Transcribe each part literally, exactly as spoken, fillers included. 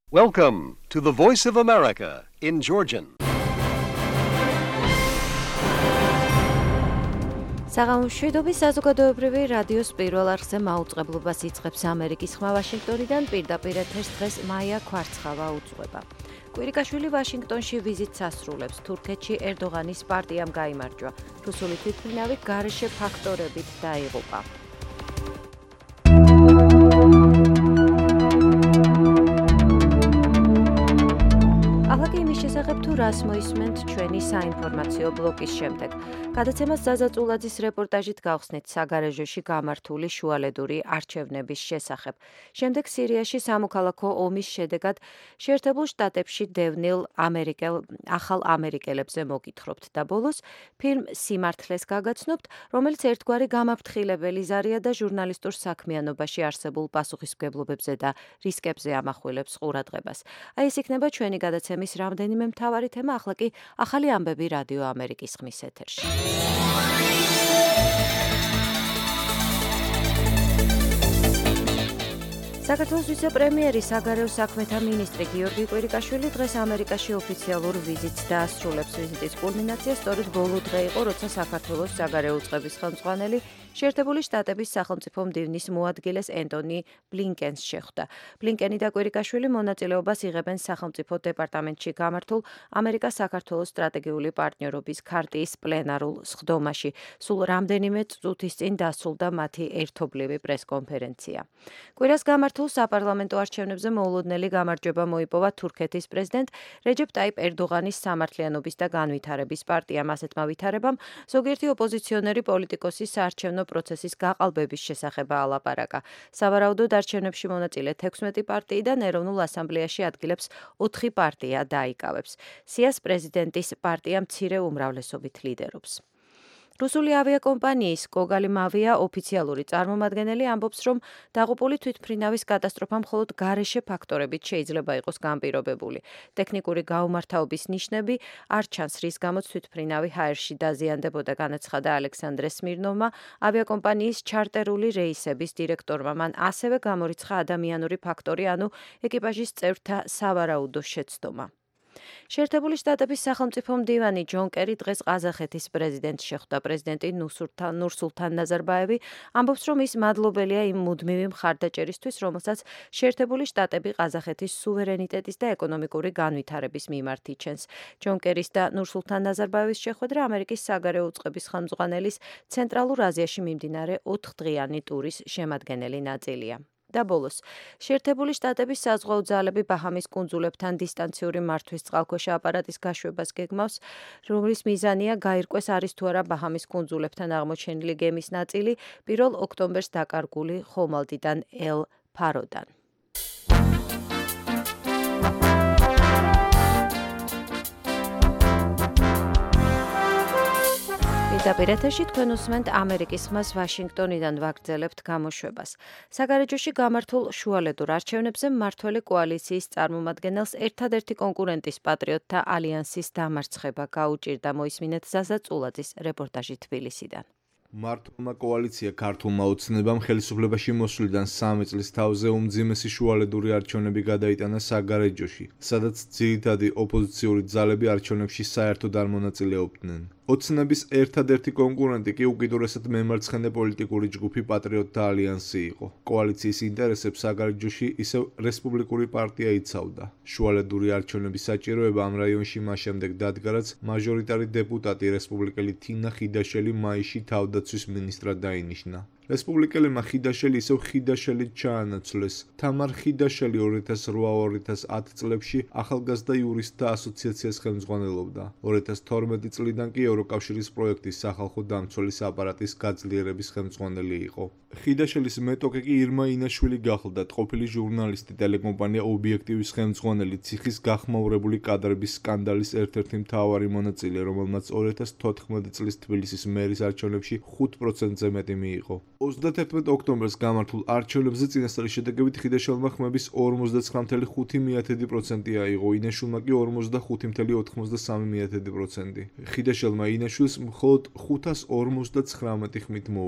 Welcome to the Voice of America in Georgian. საღამოშვიდობის საზოგადოებრივი რადიოს პირველ არხზე მაუწყებლობას იწყებს ამერიკის ხმა ვაშინგტონიდან პირდაპირ ეთერს დღეს მაია ქვარცხავა უძღვება. კვირიკაშვილი ვაშინგტონში ვიზიტს ასრულებს. თურქეთში ერდოღანის პარტიამ გაიმარჯვა. რუსული თვითმფრინავი გარეშე ფაქტორებით დაიღუპა. შესახებ თუ რას მოისმენთ ჩვენი საინფორმაციო ბლოკის შემდეგ. გადაცემას ზაზაწულაძის რეპორტაჟით გავხსნით საგარეჟოში გამართული შუალედური არჩევნების შესახებ. შემდეგ სირიაში სამოქალაქო ომის შედეგად შეერთებულ შტატებში დევნილ ამერიკელ ახალ ამერიკელებზე მოგითხრობთ და ბოლოს ფილმ სიმართლეს გაგაცნობთ, რომელიც ერთგვარი გამაფრთხილებელი ზარია და ჟურნალისტურ საქმიანობაში არსებულ პასუხისმგებლობებზე და რისკებზე ამახვილებს ყურადღებას. აი ეს იქნება ჩვენი გადაცემის რამდენიმე მთავარი თემა, ახლა კი ახალი ამბები რადიო ამერიკის ხმის ეთერში. საქართველოს ვიცე-პრემიერი საგარეო საქმეთა მინისტრი გიორგი კვირიკაშვილი დღეს ამერიკაში ოფიციალურ ვიზიტს დაასრულებს. ვიზიტის კულმინაცია სწორედ ბოლო დღე იყო, როცა საქართველოს საგარეო უწყების ხელმძღვანელი შეერთებული შტატების სახელმწიფო მდივნის მოადგილეს ენტონი ბლინკენს შეხვდა. ბლინკენი და კვირიკაშვილი მონაწილეობას იღებენ სახელმწიფო დეპარტამენტში გამართულ ამერიკა-საქართველოს სტრატეგიული პარტნიორობის ქარტიის პლენარულ სხდომაში. სულ რამდენიმე წუთის წინ დასრულდა მათი ერთობლივი პრესკონფერენცია. კვირას გამართულ საპარლამენტო არჩევნებზე მოულოდნელი გამარჯვება მოიპოვა თურქეთის პრეზიდენტ რეჯეპ ტაიპ ერდოღანის სამართლიანობის და განვითარების პარტიამ. ასეთმა ვითარებამ ზოგიერთი ოპოზიციონერი პოლიტიკოსი საარჩევნო პროცესის გაყალბების შესახებ ალაპარაკა. სავარაუდოდ არჩევნებში მონაწილე თექვსმეტი პარტიიდან ეროვნულ ასამბლეაში ადგილებს ოთხი პარტია დაიკავებს. სიას პრეზიდენტის პარტია მცირე უმრავლესობით ლიდერობს. რუსული ავიაკომპანიის კოგალიმ ავია ოფიციალური წარმომადგენელი ამბობს, რომ დაღუპული თვითმფრინავის კატასტროფა მხოლოდ გარეშე ფაქტორებით შეიძლება იყოს განპირობებული. ტექნიკური გაუმართავობის ნიშნები არ ჩანს, რის გამოც თვითმფრინავი ჰაერში დაზიანდებოდა, განაცხადა ალექსანდრე სმირნოვმა, ავიაკომპანიის ჩარტერული რეისების დირექტორმა. მან ასევე გამორიცხა ადამიანური ფაქტორი, ანუ ეკიპაჟის წევრთა სავარაუდო შეცდომა. შეერთებული შტატების სახელმწიფო მდივანი ჯონ კერი დღეს ყაზახეთის პრეზიდენტს შეხვდა. პრეზიდენტი ნურსულთან ნაზარბაევი ამბობს, რომ ის მადლობელია იმ მუდმივი მხარდაჭერისთვის, რომელსაც შეერთებული შტატები ყაზახეთის სუვერენიტეტის და ეკონომიკური განვითარების მიმართ იჩენს. ჯონ კერის და ნურსულთან ნაზარბაევის შეხვედრა ამერიკის საგარეო უწყების ხელმძღვანელის ცენტრალურ აზიაში მიმდინარე ოთხდღიანი ტურის შემადგენელი ნაწილია. და ბოლოს, შეერთებული შტატების საზღვაო ძალები ბაჰამის კუნძულებთან დისტანციური მართვის წყალქვეშა აპარატის გაშვებას გეგმავს, რომლის მიზანია გაირკვეს არის თუ არა ბაჰამის კუნძულებთან აღმოჩენილი გემის ნაწილი პირველ ოქტომბერს დაკარგული ხომალდიდან ელ ფაროდან. პირდაპირ ეთერში თქვენ უსმენთ ამერიკის ხმას ვაშინგტონიდან ვაგრძელებთ გამოშვებას. საგარეჯოში გამართულ შუალედურ არჩევნებზე მმართველი კოალიციის წარმომადგენელს ერთადერთი კონკურენტის პატრიოტთა ალიანსის დამარცხება გაუჭირდა. მოისმინეთ ზაზაწულაძის რეპორტაჟი თბილისიდან. მმართველმა კოალიცია ქართულმა ოცნებამ ხელისუფლებაში მოსვლიდან სამი წლის თავზე უმძიმესი შუალედური არჩევნები გადაიტანა საგარეჯოში, სადაც ძირითადი ოპოზიციური ძალები არჩევნებში საერთოდ არ მონაწილეობდნენ. ოცნების ერთადერთი კონკურენტი კი უკიდურესად მემარცხენე პოლიტიკური ჯგუფი პატრიოტთა ალიანსი იყო. კოალიციის ინტერესებს საგარეჯოში ისევ რესპუბლიკური პარტია იცავდა. შუალედური არჩევნების საჭიროება ამ რაიონში მას შემდეგ დადგა, რაც მაჟორიტარი დეპუტატი რესპუბლიკელი თინა ხიდაშელი მაისში თავდაცვის მინისტრად დაინიშნა. რესპუბლიკელებმა ხიდაშელი ისევ ხიდაშელით ჩაანაცვლეს. თამარ ხიდაშელი ორი ათას რვა ორი ათას ათი წლებში ახალგაზრდა იურისტთა ასოციაციას ხელმძღვანელობდა. ორი ათას თორმეტი წლიდან კი ევროკავშირის პროექტის სახალხო დამცველის აპარატის გაძლიერების ხელმძღვანელი იყო. ხიდაშელის მეტოქე კი ირმა ინაშვილი გახლდათ, ყოფილი ჟურნალისტი, ტელეკომპანია ობიექტივის ხელმძღვანელი, ციხის გახმაურებული კადრების სკანდალის ერთ-ერთი მთავარი მონაწილე, რომელმაც ორი ათას თოთხმეტი წლის თბილისის მერის არჩევნებში ხუთ პროცენტზე მეტი მიიღო. ოცდათერთმეტი ოქტომბერს გამართულ არჩევნებზე წინასწარი შედეგებით ხიდაშელმა ხმების ორმოცდაცხრა ფاصლე ხუთი პროცენტი აიღო, ინაშვილმა კი ორმოცდახუთი ფاصლე ოცდაოთხმოცდასამი პროცენტი. ხიდაშელმა ინაშვილს მხოლოდ ხუთას ორმოცდაცხრამეტი ხმით მოუგო.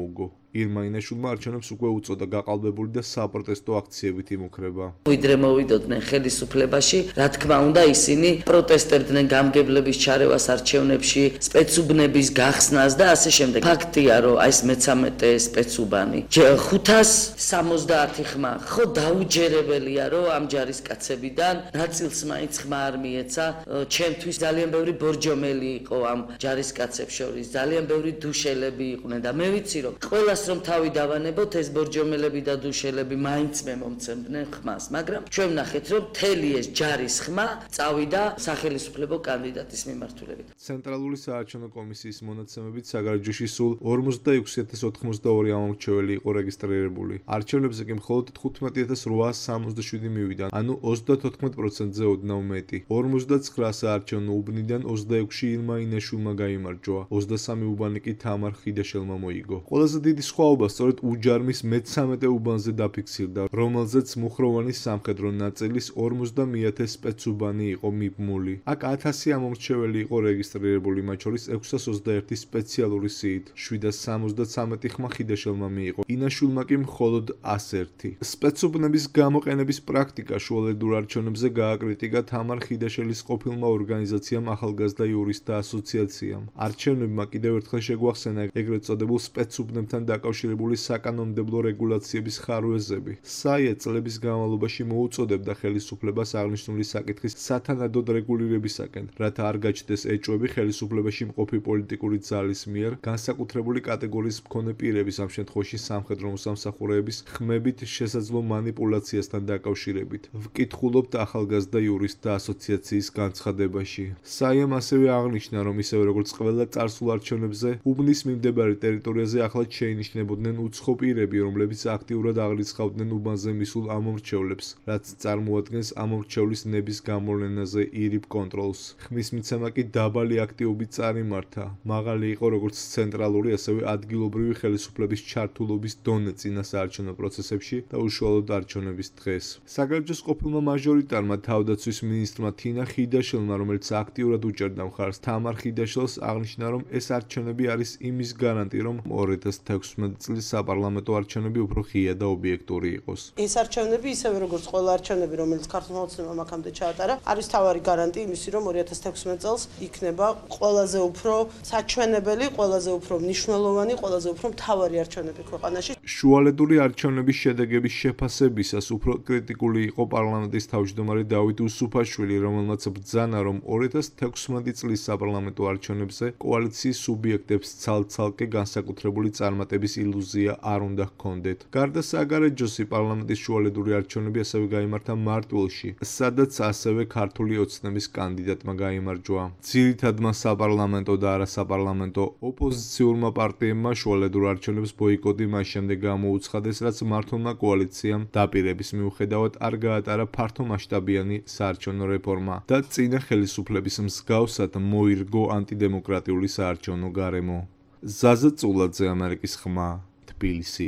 ირმა ინაშვილმა არჩევნებს უკვე უწოდა გაყალბებული და საპროტესტო აქციებით იმუქრება. ვიდრე მოვიდოდნენ ხელისუფლებაში, რა თქმა უნდა, ისინი პროტესტებდნენ გამგებლების ჩარევას არჩევნებში, სპეცუბნების გახსნას და ასე შემდეგ. ფაქტია, რომ აი ეს მეცამეტე სპეცუბანი ხუთას სამოცდაათი ხმა, ხო დაუჯერებელია, რომ ამ ჯარისკაცებიდან ნაწილს მაინც ხმა არ მიეცა. ჩემთვის ძალიან ბევრი ბორჯომელი იყო ამ ჯარისკაცებს შორის, ძალიან ბევრი დუშელები იყვნენ და მე ვიცი, რომ ყველას რომ თავი დავანებოთ, ეს ბორჯომელები და დუშელები მაინც მე მომცემდნენ ხმას, მაგრამ ჩვენ ვნახეთ, რომ მთელი ეს ჯარის ხმა წავიდა სახელმწიფო კანდიდატის მიმართულებით. ცენტრალური საარჩევნო კომისიის მონაცემებით საგარეჯოში სულ ორმოცდაექვსი ათას ოთხმოცდაორი ამომრჩეველი იყო რეგისტრირებული. არჩევნებზე კი მხოლოდ თხუთმეტი ათას რვაას სამოცდაშვიდი მივიდა, ანუ ოცდათოთხმეტ პროცენტზე ოდნავ მეტი. ორმოცდაცხრა საარჩევნო უბნიდან ოცდაექვსი ირმა ინაშვილმა გაიმარჯვა, ოცდასამი უბანი კი თამარ ხიდაშელმა მოიგო. ყველაზე დიდი სხვაობა სწორედ უჯარმის მეცამეტე უბანზე დაფიქსირდა, რომელზეც მუხროვანი სამხედრო ნაწილის ორმოცდამეათე სპეცუბანი იყო მიბმული. აქ ათასი ამომრჩეველი იყო რეგისტრირებული, მათ შორის ექვსას ოცდაერთი სპეციალური სიით, შვიდას სამოცდაცამეტი ხმა ხიდაშელმა მიიღო, ინაშვილმა კი მხოლოდ ას ერთი. სპეცუბნების გამოყენების პრაქტიკა შუალედურ არჩევნებზე გააკრიტიკა თამარ ხიდაშელის ყოფილმა ორგანიზაციამ ახალგაზრდა იურისტთა ასოციაციამ. არჩევნებმა კიდევ ერთხელ შეგვახსენა ეგრეთ წოდებულ სპეცუბნებთან დაკავშირებული საკანონმდებლო რეგულაციების ხარვეზები. საია წლების განმავლობაში მოუწოდებდა ხელისუფლებას აღნიშნული საკითხის სათანადოდ რეგულირებისაკენ, რათა არ გაჩნდეს ეჭვები ხელისუფლებაში მყოფი პოლიტიკური ძალის მიერ განსაკუთრებული კატეგორიის მქონე პირების, ამ შემთხვევაში სამხედრო მოსამსახურეების ხმებით შესაძლო მანიპულაციასთან დაკავშირებით. ვკითხულობთ ახალგაზრდა იურისტთა ასოციაციის განცხადებაში. საიამ ასევე აღნიშნა, რომ ისევე როგორც ყველა წარსულ არჩევნებზე, უბნის მიმდებარე ტერიტორიაზე ახლად შეინიშნებოდნენ უცხო პირები, რომლებიც აქტიურად აღრიცხავდნენ უბანზე მისულ ამომრჩევლებს, რაც წარმოადგენს ამომრჩევლის ნების გამოვლენაზე ირიბ კონტროლს. ხმის მიცემა კი დაბალი აქტივობით წარიმართა. მაღალი იყო როგორც ცენტრალური, ასევე ადგილობრივი ხელისუფლების ჩართულობის დონე წინა საარჩევნო პროცესებში და უშუალოდ არჩევნების დღეს. საგარეჯოს ყოფილმა მაჟორიტარმა თავდაცვის მინისტრმა თინა ხიდაშელმა, რომელიც აქტიურად უჭერდა მხარს თამარ ხიდაშელს, აღნიშნა, რომ ეს არჩევნები არის იმის გარანტი, რომ ორი ათას თექვსმეტი წლის საპარლამენტო არჩევნები უფრო ღია და ობიექტური იყოს. ეს არჩევნები, ისევე როგორც ყველა არჩევნები, რომელიც ქართულმა ოცნებამ აქამდე ჩაატარა, არის თავარი გარანტი იმისი, რომ ორი ათას თექვსმეტ წელს იქნება ყველაზე უფრო საჩვენებელი, ყველაზე უფრო მნიშვნელოვანი, ყველაზე უფრო მთავარი არჩევნები ქვეყანაში. შუალედური არჩევნების შედეგების შეფასებისას უფრო კრიტიკული იყო პარლამენტის თავმჯდომარე დავით უსუფაშვილი, რომელმაც ბრძანა, რომ ორი ათას თექვსმეტი წლის საპარლამენტო არჩევნებზე კოალიციის სუბიექტებს ცალ-ცალკე განსაკუთრებული წარმატების ილუზია არ უნდა ჰქონდეთ. გარდა საგარეჯოსი პარლამენტის შუალედური არჩევნები ასევე გაიმართა მარტვილში, სადაც ასევე ქართული ოცნების კანდიდატმა გაიმარჯვა. ძირითადმა საპარლამენტო და არასაპარლამენტო ოპოზიციურმა პარტიებმა შუალედურ არჩევნებს ბოიკოტი მას შემდეგ გამოუცხადეს, რაც მართლმა კოალიციამ დაპირების მიუხედავად არ გაატარა ფართომასშტაბიანი საარჩევნო რეფორმა და წინა ხელისუფლების მსგავსად მოირგო ანტიდემოკრატიული საარჩევნო გარემო. ზაზა წულაძე, ამერიკის ხმა, თბილისი.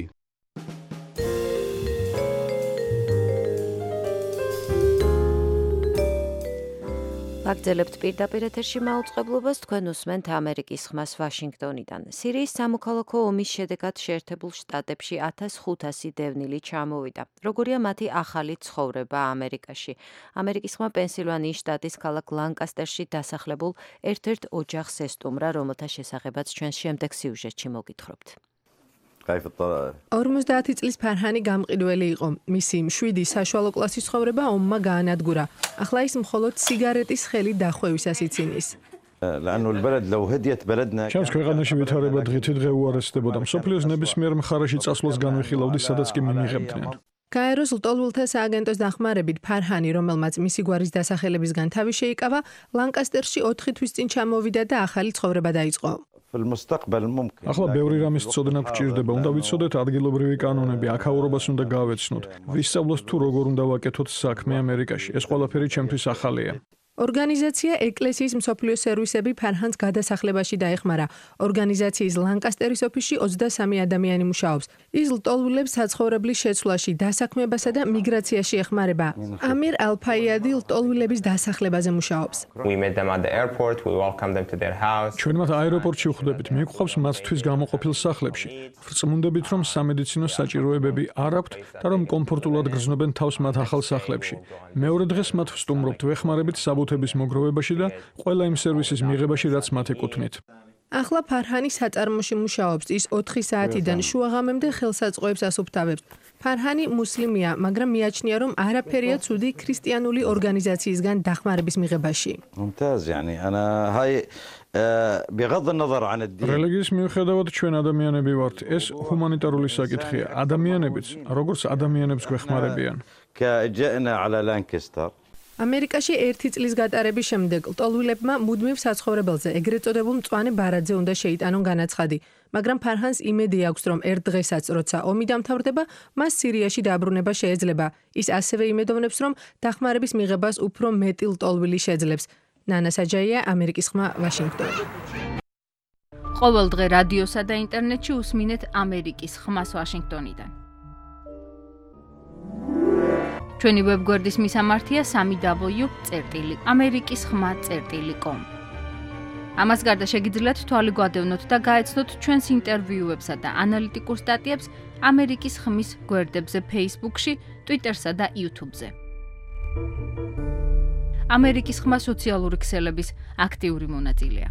ვაგრძელებთ პირდაპირ ეთერში მაუწყებლობას, თქვენ უსმენთ ამერიკის ხმას ვაშინგტონიდან. სირიის სამოქალაქო ომის შედეგად შეერთებულ შტატებში ათას ხუთასი დევნილი ჩამოვიდა. როგორია მათი ახალი ცხოვრება ამერიკაში? ამერიკის ხმა პენსილვანიის შტატის ქალაქ ლანკასტერში დასახლებულ ერთ-ერთ ოჯახს ესტუმრა, რომელთა შესახებაც ჩვენ შემდეგ სიუჟეტში მოგითხრობთ. ორმოცდაათი წლის ფარჰანი გამყიდველი იყო. მისი მშვიდი საშუალო კლასის ცხოვრება ომმა გაანადგურა. ახლა ის მხოლოდ სიგარეტის ხელი დახვევისას იცინის. ჩემს ქვეყანაში ვითარება დღითი დღე უარესდებოდა. მსოფლიოს ნებისმიერ მხარეში წასვლას განვიხილავდი, სადაც კი მიმიღებდნენ. გაეროს ლტოლვილთა სააგენტოს დახმარებით ფარჰანი, რომელმაც მისი გვარის დასახელებისგან თავი შეიკავა, ლანკასტერში ოთხი თვის წინ ჩამოვიდა და ახალი ცხოვრება დაიწყო. ახლა ბევრი რამის წოდნა გვჭირდება. უნდა ვიცოდეთ ადგილობრივი კანონები, აქაურობას უნდა გავეცნოთ. ვისწავლოთ თუ როგორ უნდა ვაკეთოთ საქმე ამერიკაში. ეს ყველაფერი ჩემთვის ახალია. ორგანიზაცია ეკლესიის მსოფლიო სერვისები ფარჰანს გადასახლებაში დაეხმარა. ორგანიზაციის ლანკასტერის ოფისში ოცდასამი ადამიანი მუშაობს. ის ლტოლვილებს საცხოვრებლის შეცვლაში, დასაქმებასა და მიგრაციაში ეხმარება. ამირ ალფაიადი ლტოლვილების დასახლებაზე მუშაობს. ჩვენ მათ აეროპორტში ვხვდებით, მიგვყავს მათთვის გამოყოფილ სახლებში. ვწმუნდებით, რომ სამედიცინო საჭიროებები არ აქვთ და რომ კომფორტულად გრძნობენ თავს მათ ახალ სახლებში. მეორე დღეს მათ ვსტუმრობთ, ვეხმარებით საბუთების მოგროვებაში და ყველა იმ სერვისის მიღებაში, რაც მათ ეკუთვნით. ახლა ფარჰანი საწარმოში მუშაობს. ის ოთხი საათიდან შუაღამემდე ხელსაწყოებს ასუფთავებს. ფარჰანი მუსლიმია, მაგრამ მიაჩნია, რომ არაფერია ცუდი ქრისტიანული ორგანიზაციისგან დახმარების მიღებაში. ممتاز يعني انا هاي بغض النظر عن الدين რელიგიის მიუხედავად ჩვენ ადამიანები ვართ. ეს ჰუმანიტარული საკითხია. ადამიანებიც, როგორც ადამიანებს გვეხმარებიან. كجئنا على لانكستر ამერიკაში ერთი წლის გატარების შემდეგ ლტოლვილებმა მუდმივ საცხოვრებელზე ეგრეთ წოდებულ მწვანე ბარათზე უნდა შეიტანონ განაცხადი, მაგრამ ფარჰანს იმედი აქვს, რომ ერთ დღესაც, როცა ომი დამთავრდება, მას სირიაში დაბრუნება შეეძლება. ის ასევე იმედოვნებს, რომ დახმარების მიღებას უფრო მეტი ლტოლვილი შეძლებს. ნანა საჯაია, ამერიკის ხმა, ვაშინგტონი. ყოველ დღე რადიოსა და ინტერნეტში უსმინეთ ამერიკის ხმას ვაშინგტონიდან. ჩვენი ვებგვერდის მისამართია სამი დაბლიუ წერტილი ამერიკის ხმა წერტილი კომ. ამას გარდა შეგიძლიათ თვალი გვადევნოთ და გაეცნოთ ჩვენს ინტერვიუებსა და ანალიტიკურ სტატიებს ამერიკის ხმის გვერდებზე Facebook-ში, Twitter-სა და YouTube-ზე. ამერიკის ხმა სოციალური ქსელების აქტიური მონაწილეა.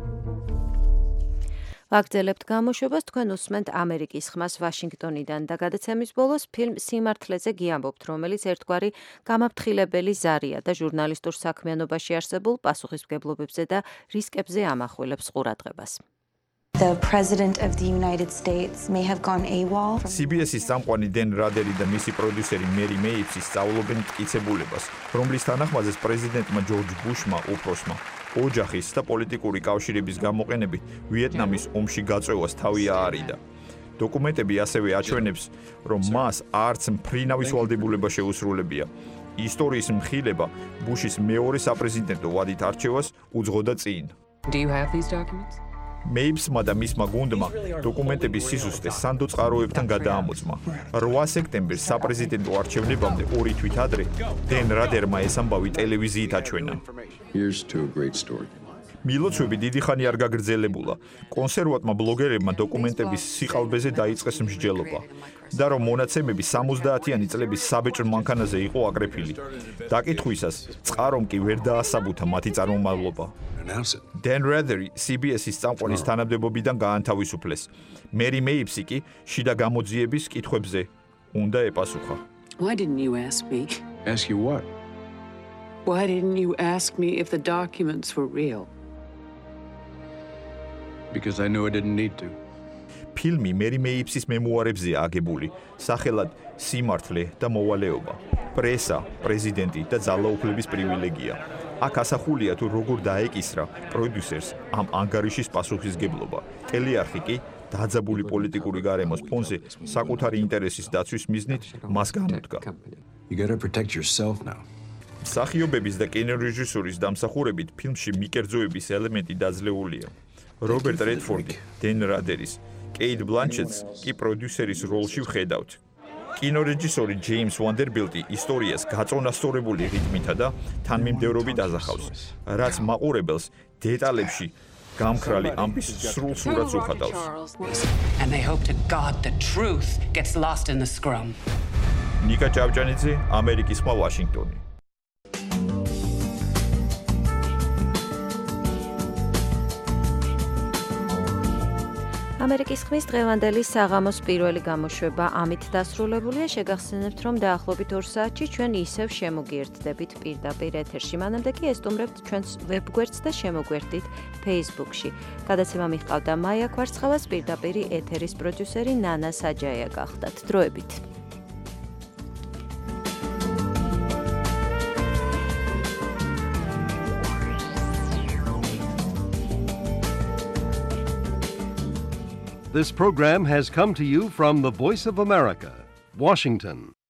ვაგრძელებთ გამოშვებას, თქვენ უსმენთ ამერიკის ხმას ვაშინგტონიდან და გადაცემის ბოლოს ფილმ სიმართლეზე გიამბობთ, რომელიც ერთგვარი გამაფრთხილებელი ზარია და ჟურნალისტურ საქმიანობაში არსებულ პასუხისმგებლობებზე და რისკებზე ამახვილებს ყურადღებას. The President of the United States may have gone AWOL. C B S-ის წამყვანი დენ რადერი და მისი პროდიუსერი მერი მეიპსი სწავლობენ მტკიცებულებას, რომლის თანახმადაც პრეზიდენტმა ჯორჯ ბუშმა უფროსმა ოჯახის და პოლიტიკური კავშირების გამოყენებით ვიეტნამის ომში გაწევას თავი აარიდა. დოკუმენტები ასევე აჩვენებს, რომ მას არც მფრინავის ვალდებულება შეუსრულებია. ისტორიის მხილება ბუშის მეორე საპრეზიდენტო ვადით არჩევას უძღოდა წინ. Do you have these documents? მეიპსმა და მისმა გუნდმა დოკუმენტების სიზუსტე სანდო წყაროებთან გადაამოწმა. რვა სექტემბერს საპრეზიდენტო არჩევნებამდე ორი თვით ადრე დენ რადერმა ეს ამბავი ტელევიზიით აჩვენა. Here's to a great story. მილოცვები დიდი ხანი არ გაგრძელებულა. კონსერვატმა ბლოგერებმა დოკუმენტების სიყალბეზე დაიწყეს მსჯელობა და რომ მონაცემები სამოცდაათიანი წლების საბეჭდ მანქანაზე იყო აკრეფილი. დაკითხვისას წყარომ კი ვერ დაასაბუთა მათი წარმომავლობა. დენ რადერი C B S-ის წამყვანის თანამდებობიდან გაანთავისუფლეს. მერი მეიპსი კი შიდა გამოძიების კითხვებზე უნდა ეპასუხა. Why didn't you ask me? Ask you what? Why didn't you ask me if the documents were real? Because I knew I didn't need to. ფილმი მერი მეიპსის მემუარებზეა აგებული, სახელად სიმართლე და მოვალეობა. პრესა, პრეზიდენტი და ძალაუფლების პრივილეგია. აქ ასახულია თუ როგორ დაეკისრა პროდიუსერს ამ ანგარიშის პასუხისგებლობა. ტელეარხი კი დაძაბული პოლიტიკური გარემოს ფონზე საკუთარი ინტერესის დაცვის მიზნით მას განუდგა. You got to protect yourself now. მსახიობების და კინორეჟისორის დამსახურებით ფილმში მიკერძოების ელემენტი დაძლეულია. რობერტ რედფორდი, დენ რადერის, კეით ბლანჩეტს კი პროდიუსერის როლში ვხედავთ. კინორეჟისორი ჯეიმს ვანდერბილტი ისტორიას გაწონასწორებული რიტმითა და თანმიმდევრობით აზახავს, რაც მაყურებელს დეტალებში გამქრალი ამბის სრულ სურათს უხატავს. And they hope to God the truth gets lost in the scrum. ნიკა ჭავჭანიძე, ამერიკის ხმა, ვაშინგტონი. ამერიკის ხმის დღევანდელი საღამოს პირველი გამოშვება ამით დასრულებულია. შეგახსენებთ, რომ დაახლოებით ორ საათში ჩვენ ისევ შემოგიერთდებით პირდაპირ ეთერში. მანამდე კი ესტუმრებთ ჩვენს ვებგვერდს და შემოგვერთდით Facebook-ში. გადაცემა მიჰყავდა მაია კვარცხავას, პირდაპირი ეთერის პროდიუსერი ნანა საჯაია გახდათ. დროებით. This program has come to you from the Voice of America, Washington.